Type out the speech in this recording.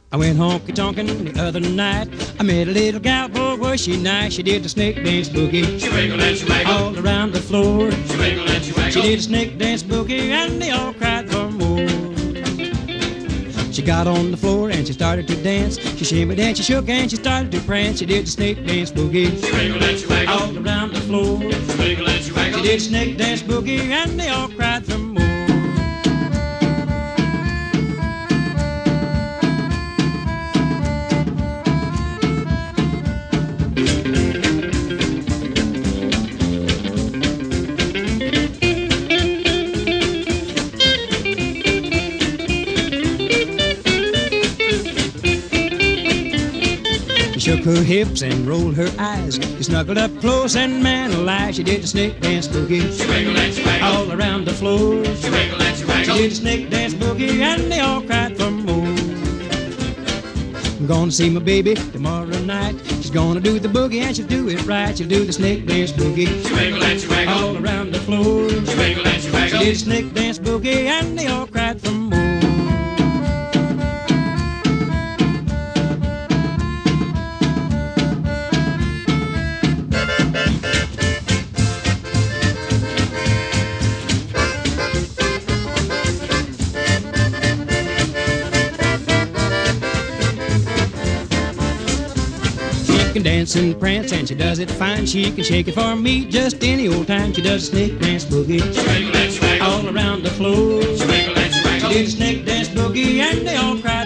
I went honky-tonkin' the other night. I met a little gal, boy, was she nice. She did the snake dance boogie. She wiggled and she waggled all around the floor. She wiggled and she waggled. She did the snake dance boogie and they all cried for more. She got on the floor and she started to dance. She shimmied and she shook and she started to prance. She did the snake dance boogie. She wiggled and she waggled all around the floor. She wiggled and she waggled. She did the snake dance boogie and they all cried for more. She shook her hips and rolled her eyes. She snuggled up close and man alive, she did the snake dance boogie. She wiggled and she waggled all around the floor. She wiggled and she waggled. She did the snake dance boogie and they all cried for more. I'm gonna see my baby tomorrow night. She's gonna do the boogie and she'll do it right. She'll do the snake dance boogie. She wiggled and she waggled all around the floor. She wiggled and she waggled. She did the snake dance boogie and they all cried for more. She can dance and prance and she does it fine. She can shake it for me just any old time. She does a snake dance boogie. She wiggled and she waggled all around the floor. She wiggled and she waggled. She did a snake dance boogie and they all cried